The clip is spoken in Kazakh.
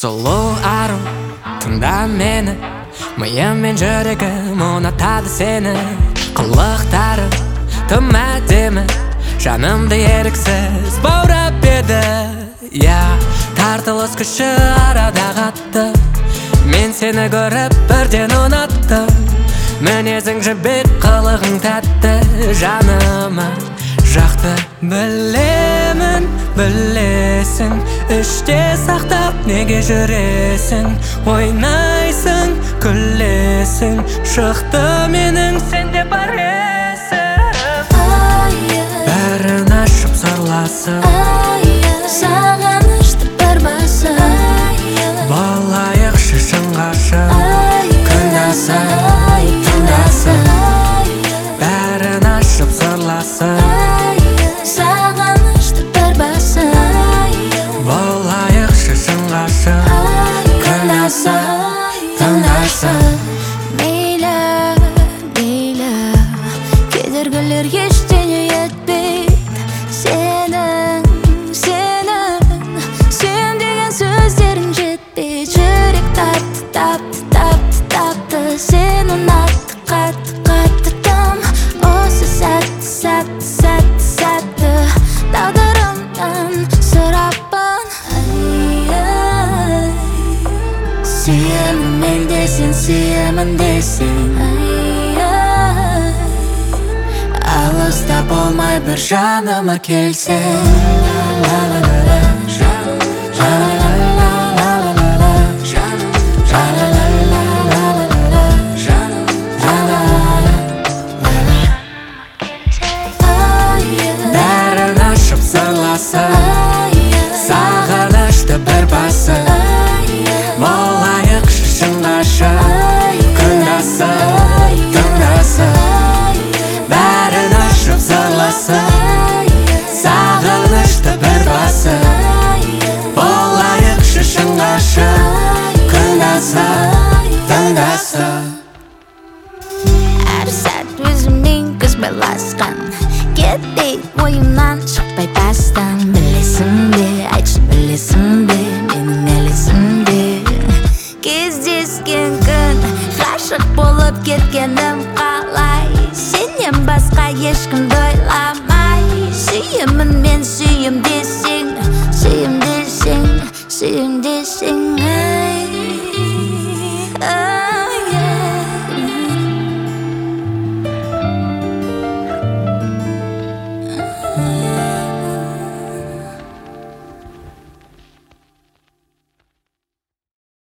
Сұлу ару, тыңда мені, миым мен жүрегім ұнатады сені. Қылықтары тым әдемі, жанымды еріксіз баурап еді. Тартылыс күші арада қатты, мен сені көріп бірден ұнаттым. Мінезің жібек, қылығың тәтті, жаныма жақты. Білемін, білесің, іште сақтап неге жүресің? Ойнайсың, күлесің, шықты менің сенде бар есім. Бәрін ашып сырласып, сағынышты бір басып, болайық шешін қашып, күндасып, түндасып. Бәрін ашып сырласып, сағынышты бір басып, болайық шешін қашып, күндасып, түндасып. мейлі, мейлі, кедергілер ештеңе етпейді. Сен деген сөздерің жетпейді. Жүрек тапты, тапты, тапты, тапты, сен ұнатты, қатты, қатты тым. Осы сәтті, сәтті, сәтті, сәтті тағдырымнан сұраппын. Сүйемін мен десең, сүйемін десең, алыста болмай бір жаныма келсең. Бәрін ашып сырласып, сағынышты бір басып, болайық шешін қашып, күндасып, түндасып. Бәрін ашып сырласып, сағынышты бір басып, болайық шешін қашып, күндасып, түндасып. Әр сәт өзіммен көзбайласқан, кетпей ойымнан шықпай бастан. Білесің бе, айтшы білесің бе, менің әлесімде кездескен күн, ғашық болып кеткенім қалай. Сенен басқа ешкімді ойламай, сүйемін мен, сүйем десең, сүйем десең, сүйем десең, ай.